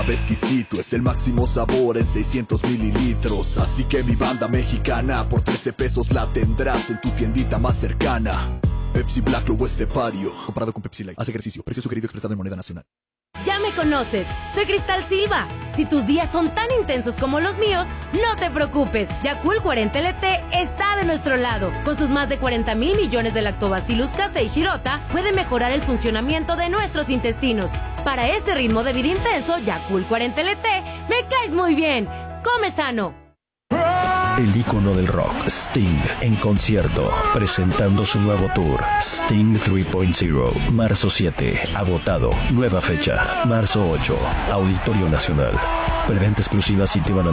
sabe exquisito, es el máximo sabor en 600 mililitros. Así que mi banda mexicana, por 13 pesos la tendrás en tu tiendita más cercana. Pepsi Black Lobo Estepario, comparado con Pepsi Light. Haz ejercicio, precio sugerido expresado en moneda nacional. Ya me conoces, soy Cristal Silva. Si tus días son tan intensos como los míos, no te preocupes. Yakult 40 LT está de nuestro lado. Con sus más de 40,000 millones de Lactobacillus casei shirota, puede mejorar el funcionamiento de nuestros intestinos. Para ese ritmo de vida intenso, Yakult 40 LT, me caes muy bien. Come sano. El ícono del rock, Sting, en concierto, presentando su nuevo tour, Sting 3.0, marzo 7, agotado, nueva fecha, marzo 8, Auditorio Nacional. Preventa exclusiva Citibanamex.